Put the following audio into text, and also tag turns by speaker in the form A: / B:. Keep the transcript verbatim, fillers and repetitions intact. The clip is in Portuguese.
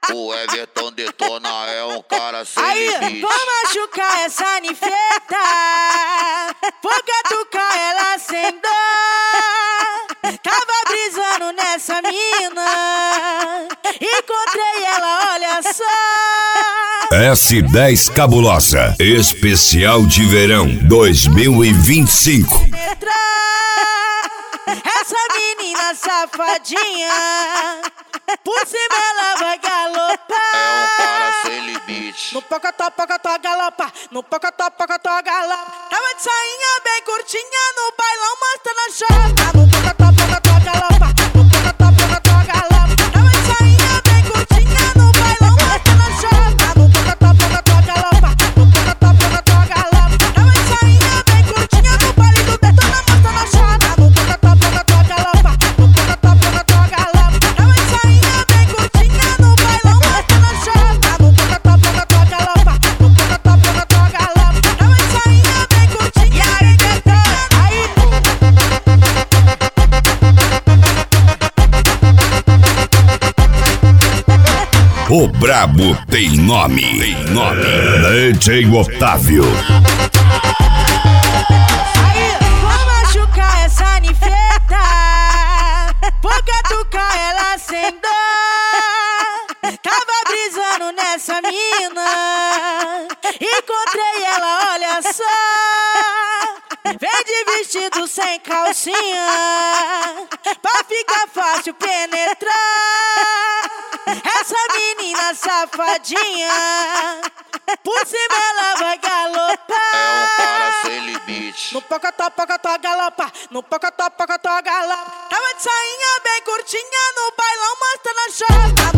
A: O Everton Detona é um cara sem
B: Aí,
A: limite.
B: vou machucar essa ninfeta, vou catucar ela sem dó. Tava brisando nessa mina, encontrei ela, olha só.
C: S dez Cabulosa, especial de verão dois mil e vinte e cinco.
B: Essa menina safadinha, por cima ela vai galopar.
A: É um cara sem limite.
B: No pocotó, pocotó, galopa. No pocotó, pocotó, galopa. Tava de sainha bem curtinha no bailão, mostrando a chota. No pocotó, pocotó, galopa. No pocotó, pocotó, galopa. Tava de sainha bem curtinha no bailão, mostrando a chota. No pocotó, pocotó, galopa. No pocotó, pocotó, galopa. Tava de sainha bem curtinha no baile do Detona, mostrando a chota. No pocotó, pocotó, galopa. No pocotó, pocotó, galopa. Tava de sainha bem curtinha no bailão, mostrando a chota. No pocotó, pocotó, galopa. No pocotó, pocotó, galopa. Tava de sainha bem curtinha. E aí, Detona, aí.
C: O brabo tem nome, tem nome. D J Otávio.
B: Aí, vou machucar essa ninfeta, vou catucar ela sem dó. Tava brisando nessa mina, encontrei ela, olha só. Vem de vestido sem calcinha, pra ficar fácil penetrar. Essa menina safadinha, por cima ela vai galopar.
A: É um cara sem limite.
B: No pocotó, pocotó, galopa. No pocotó, pocotó, galopa. Tava de sainha bem curtinha no bailão, mostrando a chota.